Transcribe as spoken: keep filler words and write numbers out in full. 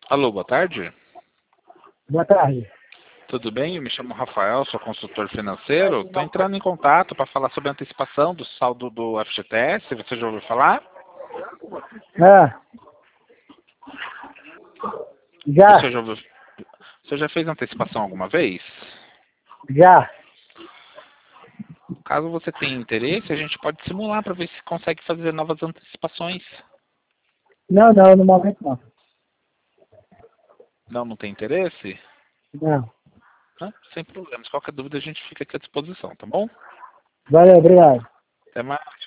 Alô, boa tarde. Boa tarde. Tudo bem? Eu me chamo Rafael, sou consultor financeiro. Estou entrando em contato para falar sobre a antecipação do saldo do F G T S. Você já ouviu falar? Ah, já, Você já, ouviu... Você já fez antecipação alguma vez? já. Caso você tenha interesse, a gente pode simular para ver se consegue fazer novas antecipações. Não, não, no momento não. Não, não tem interesse? Não. Não, sem problemas. Qualquer dúvida a gente fica aqui à disposição, tá bom? Valeu, obrigado. Até mais.